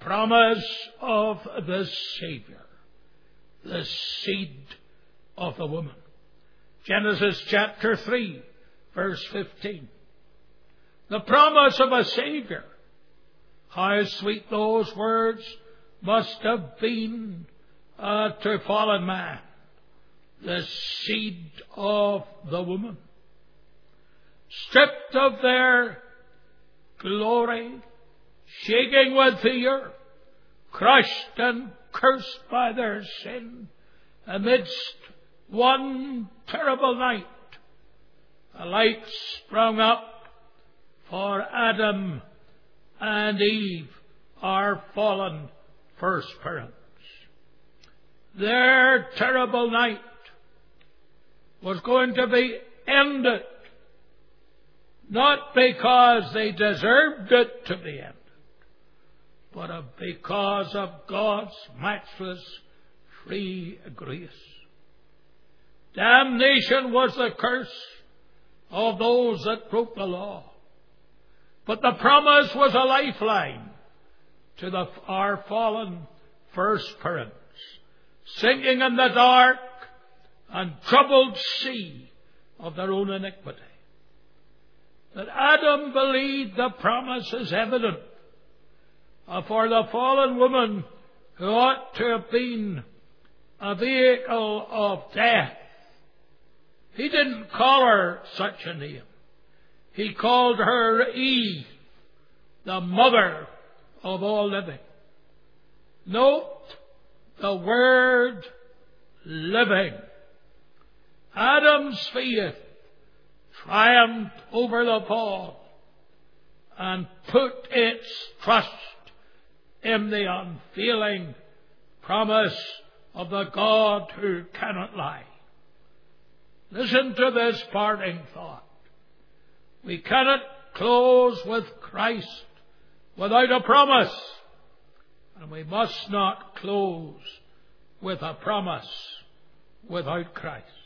promise of the Savior, the seed of the woman. Genesis chapter 3, verse 15. The promise of a Savior. How sweet those words must have been to fallen man. The seed of the woman. Stripped of their glory, shaking with fear, crushed and cursed by their sin, amidst one terrible night, a light sprung up for Adam and Eve, our fallen first parents. Their terrible night was going to be ended, not because they deserved it to be ended, but because of God's matchless free grace. Damnation was the curse of those that broke the law. But the promise was a lifeline to our fallen first parents, sinking in the dark and troubled sea of their own iniquity. That Adam believed the promise is evident for the fallen woman who ought to have been a vehicle of death. He didn't call her such a name. He called her Eve, the mother of all living. Note the word living. Adam's faith triumphed over the fall and put its trust in the unfailing promise of the God who cannot lie. Listen to this parting thought. We cannot close with Christ without a promise, and we must not close with a promise without Christ.